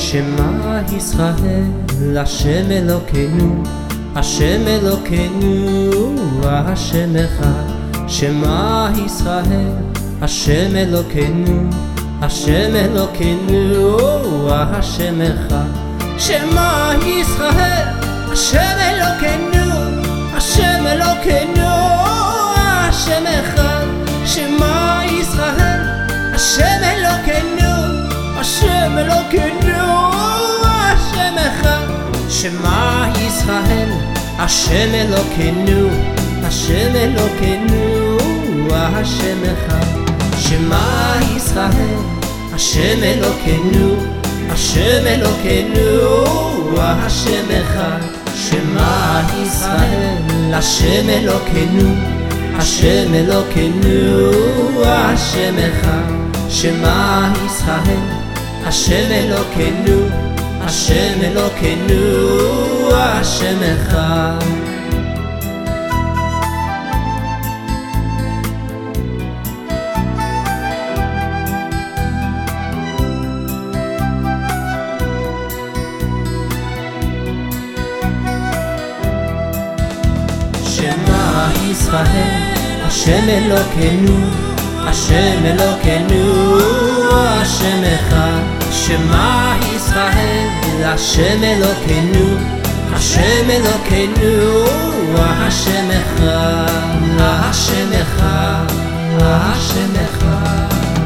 שמע ישראל, השם אלוקינו, השם אלוקינו, השם אחד. שמע ישראל, השם אלוקינו, השם אלוקינו, השם אחד. שמע ישראל, השם אלוקינו, השם אלוקינו, השם אחד. שמע ישראל, השם אלוקינו, השם אלוקינו, השם אחד. שמע ישראל, השם אלוקינו, השם אלוקינו, השם אחד. שמע ישראל, השם אלוקינו, השם אלוקינו, השם אחד. שמע ישראל, השם אלוקינו, השם אלוקינו, השם אחד. שמע ישראל, השם אלוקינו, השם אלוקינו, השם אחד. שמע ישראל, השם אלוקינו, השם אלוקינו, השם אחד. שמע ישראל, השם אלוקינו, השם אלוקינו, השם אחד. השם אחד, השם אחד.